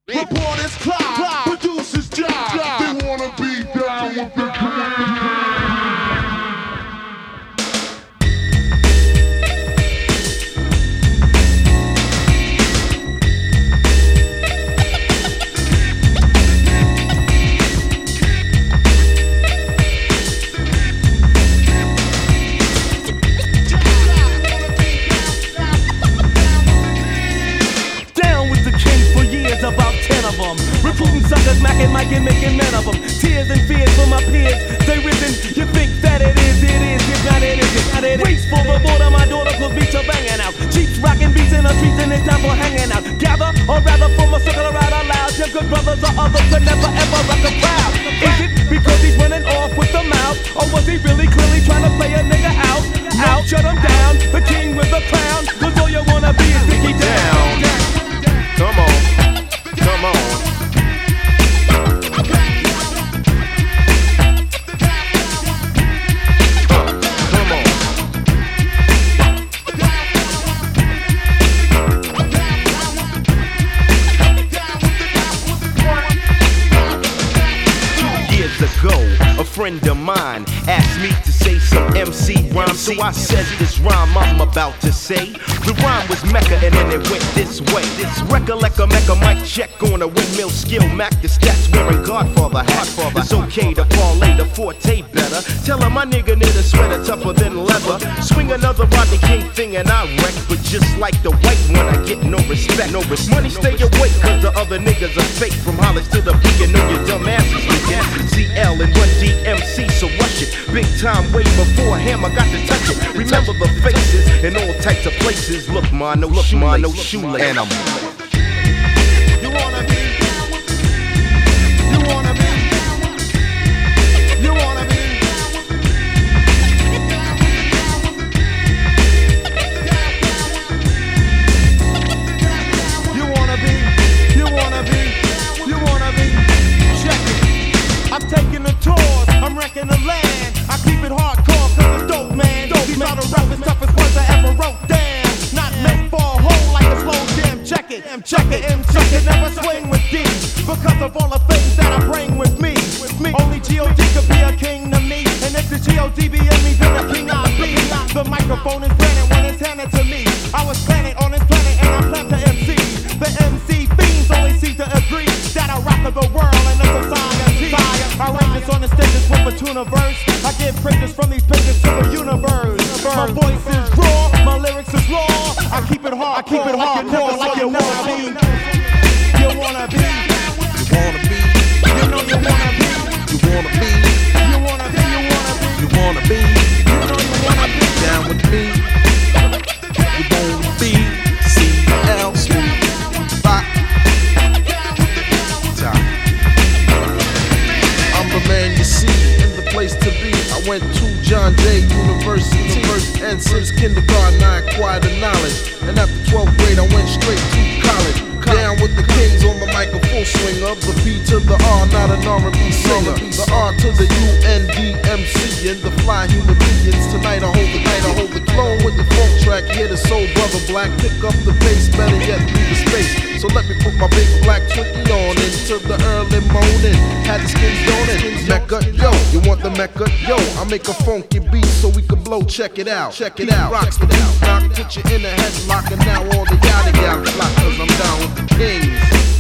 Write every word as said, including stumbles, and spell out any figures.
Reporters clock, producers job. They wanna be down with the about ten of them. Recruiting suckers, macking, micing, making men of them. Tears and fears for my peers, they risen. You think that it is, it is, if not it isn't. Not it Race for the border, my daughter, cause beats are banging out. Cheeks rocking beats in the streets and it's time for hanging out. Gather, or rather form a circle around out loud. Just cause brothers or others could never ever rock a crowd. Is it because he's running off with the mouth? Or was he really clearly trying to play a nigga out? Out, shut him down, the king with the crown. Cause all you wanna be is Dickie down. Come on. Come on. Ago, a friend of mine asked me to say some M C rhyme, so I said this rhyme I'm about to say. The rhyme was Mecca and then it went this way. This recollect a Mecca mic check on a windmill skill Mac. The stats wearing Godfather hat. It's okay to parlay the forte better. Tell her my nigga knit a sweater tougher than leather. Swing another Rodney King thing and I wreck, but just like the white one I get no respect. No respect. Money stay awake cause the other niggas are fake. From Hollis to the peak and know your dumb asses nigga. C L and Run D M C, so rush it. Big time way before him, I got to touch it. Remember the faces in all types of places. Look, ma, no look, ma, no shoelace. And I'm. You wanna be? You wanna be? You wanna be? You wanna be? You wanna be? You wanna be? Check it. I'm taking the tours, I'm wrecking the land. I keep it hardcore cause it's dope, man. Dope, These man. Are the roughest, toughest words I ever wrote down. Not meant for a hole like a slow jam. Check it, check it, check it. Never swing with D because of all the things that I bring with me. With me. Only G O D could be a king to me. And if the G O D be in me, then the king I be. The microphone is granted when it's handed to me. I was planted on this planet and I plan to M C. The M C fiends only seem to agree that I rock the world and it's a society. I write this on the stages with a tuna verse. I give praises from these pages to the universe. My voice is raw, my lyrics is raw. I keep it hard, I keep it hardcore like you wanna be. You wanna be, you wanna be, you know you wanna be, you wanna be, you wanna be, you wanna be, you wanna be, you know you wanna be down with me. You wanna be C L Smooth Rock. I'm the man you see in the place to be. I went to John Jay University, and since kindergarten I acquired the knowledge. And after twelfth grade I went straight to college. Down with the kings on the mic, a full swing of the B to the R, not an R and B singer. The R to the U N D M C and the fly human beings. Tonight I hold the night, I hold the clone with the funk track. Hear the soul brother black, pick up the bass, better yet leave the space. So let me put my big black Twinkie on into the early morning. Had the skins on it, Mecca, yo, you want the Mecca, yo? I make a funky beat so we can blow. Check it out, check it out. Rocks the beat knock, put you in a headlock, and now all the yada yada block, cause I'm down with the kings.